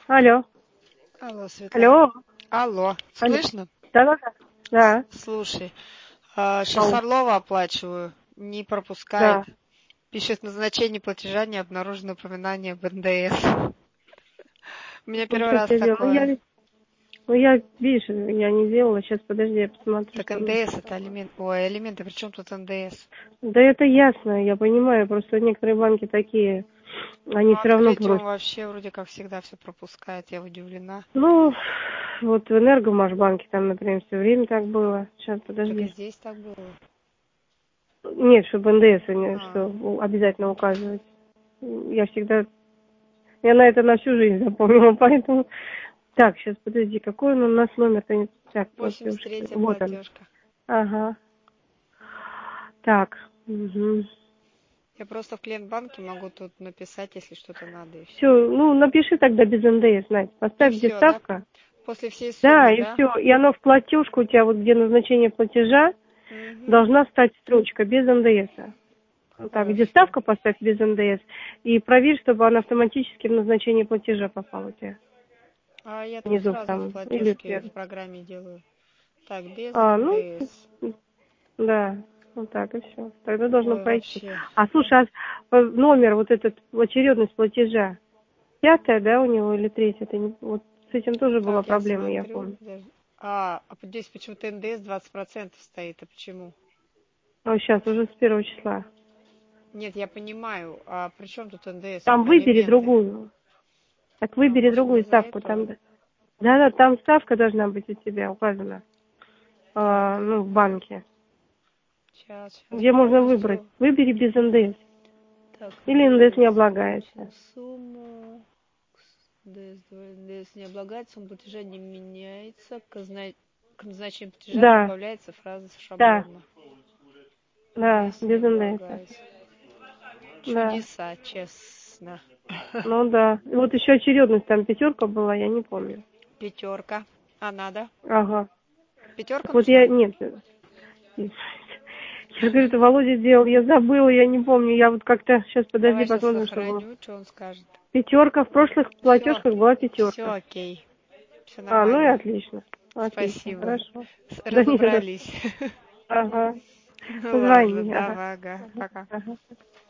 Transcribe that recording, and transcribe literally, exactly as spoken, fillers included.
Алло. Алло, Светлана. Алло. Алло, Алло. слышно? Да-да-да. Да. Слушай, сейчас Ау. Орлова оплачиваю, не пропускает. Да. Пишет, назначение платежа не обнаружено упоминание об эн дэ эс. У меня Ну, первый сейчас раз я делаю. Ну, такое. я, ну, я, видишь, я не делала. Сейчас, подожди, я посмотрю, Так что у нас. эн дэ эс это элемент. Ой, элементы, при чем тут эн дэ эс? Да это ясно, я понимаю. Просто некоторые банки такие, Ну, они все равно открытие он просят. вообще вроде как всегда все пропускает, я удивлена. Ну, вот в Энергомашбанке там, например, все время так было. Сейчас, Так и подожди. здесь так было. Нет, чтобы эн дэ эс, не- А, что у- обязательно указывать. Я всегда... Я на это на всю жизнь запомнила, поэтому... Так, сейчас, подожди, какой он у нас номер-то? не- Так, восемьдесят платежка. третья Вот он. платежка. Ага. Так. Угу. Я просто в клиент-банке могу тут написать, если что-то надо, и Все, все. ну напиши тогда без эн дэ эс, Надь. И Поставь, где все, да? ставка. После всей Да, суммы, и да? все. И оно в платежку у тебя, вот где назначение платежа, Угу. должна стать строчка без эн дэ эс. Вот так, где Хорошо. ставка, поставь без эн дэ эс. И проверь, чтобы она автоматически в назначение платежа попала у тебя. А я тут Внизу сразу в там. Или платежке вверх. в программе делаю. Так, без А, ну, эн дэ эс. да, вот так и все. Тогда должно Ой, пройти. вообще. А слушай, а э, номер вот этот, очередность платежа, пятая, да, у него или третья? Это не, вот с этим тоже была Так, я проблема, я смотрю. помню. Подожди. А, а здесь почему-то эн дэ эс двадцать процентов стоит. А почему? А сейчас уже с первого числа. Нет, я понимаю. А при чем тут эн дэ эс? Там Это выбери элементы. другую. Так А, выбери может, другую из-за ставку. Там, этого? да, да, там ставка должна быть у тебя указана. Так, А, ну, в банке. сейчас, сейчас Где можно выбрать. полностью. Выбери без эн дэ эс. Так, Или эн дэ эс не эн дэ эс увеличим облагается. сумму. эн дэ эс, эн дэ эс не облагается, сумма платежа не меняется. К, назна... к назначению платежа Да, добавляется фраза да, шаблона. да, эн дэ эс не без эн дэ эс. облагается. Да. Чудеса, честно. Ну да. И вот еще очередность там пятерка была, я не помню. Пятерка. А надо? Ага. Пятерка Так вот я, нужна? нет. Я говорю, это Володя делал, я забыла, я не помню. Я вот как-то, сейчас подожди, Давай сейчас посмотрим, что было. сохраню, что он скажет. Пятерка, в прошлых Все, платежках была все пятерка. окей. Все А, ну и нормально. отлично. Отлично, Спасибо. хорошо. С- Да не за что. Разобрались. Ага. Ну ладно, Позвони, ага. давай, ага, Ага. пока. Ага.